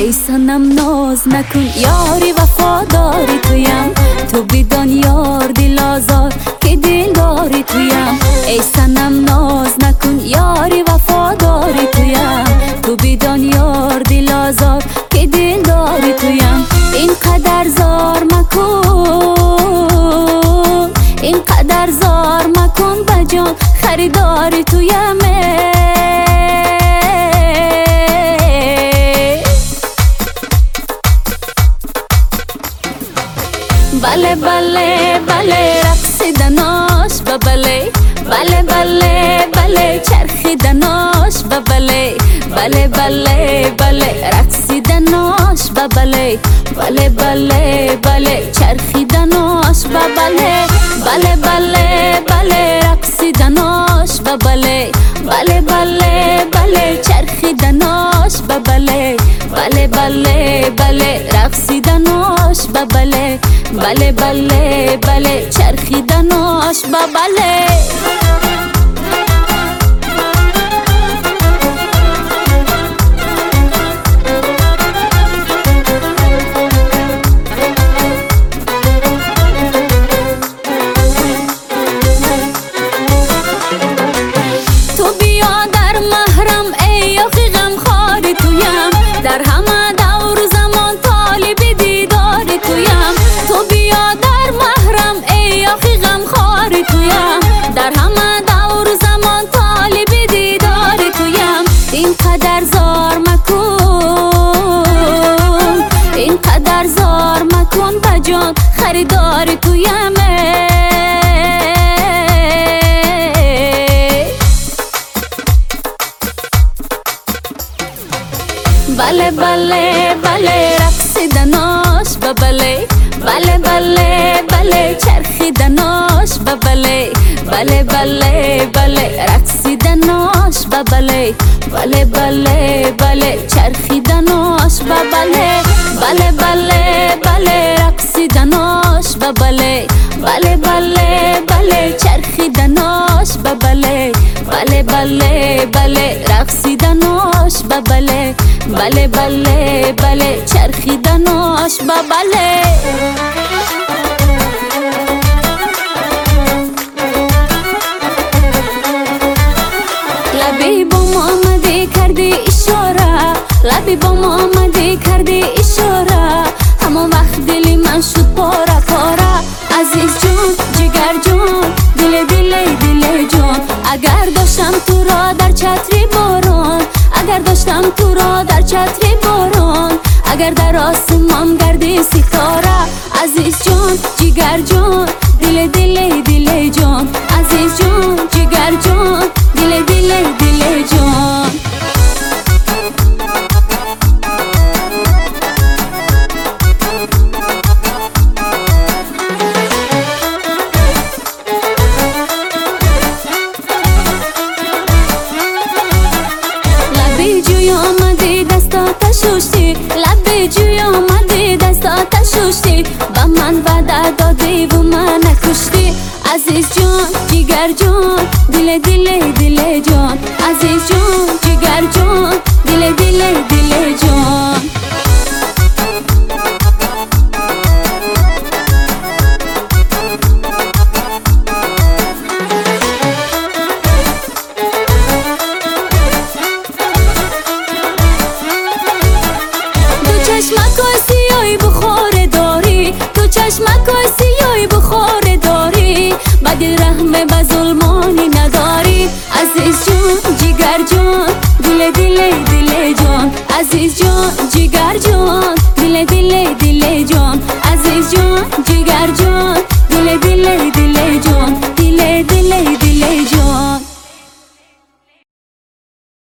ای صنم ناز نکن یاری وفاداری تویم، تو بدان یار دل آزار که دلداری تویم. ای صنم ناز نکن یاری وفاداری تویم، تو بدان یار دل آزار که دلداری تویم. اینقدر زار مکن، اینقدر زار مکن بجان خریداری تویم. بله بله بله رقصیدناش ببله، بله بله بله چرخیدناش ببله، بله بله بله رقصیدناش ببله، بله بله بله چرخیدناش ببله، بله بله بله رقصیدناش ببله، بله بله بله چرخیدناش ببله، بله بله بله رقصیدناش ببله، بله بله بله چرخیدناش ببله. تو بیا در محرم ای آخی غمخواری تویم، در همه دور و زمان طالب دیداری تویم. تو بیا در محرم ای آخی غمخواری تویم، در همه دور و زمان طالب دیداری تویم. اینقدر زار مکن، اینقدر زار مکن بجان خریداری تویم. بله بله بله رقصیدناش ببله، بله بله بله چرخیدناش ببله، بله بله بله رقصیدناش ببله، بله بله بله چرخیدناش ببله، بله بله بله رقصیدناش ببله، بله بله بله چرخیدناش ببله، بله بله بله رقصیدناش ببله، بله بله بله چرخیدناش ببله. لبی با محمدی کردی اشاره، لبی با محمدی کردی اشاره، همون وقت دلی من شد پاره پاره. عزیز جون جگر جون دل دل دل جون، اگر داشتم تو را در چتری باران، اگر داشتم تو را در چتری باران، اگر در آسمان گردی ستاره. عزیز جون جگر جون دل دل دل جون، عزیز جون جگر جون دل دل دل جون. لبی جوی آمدی دستات شوشتی، لبی جوی آمدی دستات شوشتی، با من وعده دادی و من نکشتی. عزیز جون جگر جون دل دل دل جون، عزیز جون جگر جون دل دل دل جون. چشمکای سیاهی بخور داری، تو چشمکای سیاهی بخور داری، با دل رحم به ظلمانی نداری. عزیز جون جگر جون دل دل دل جون، عزیز جون جگر جون دل دل دل جون، عزیز جون جگر جون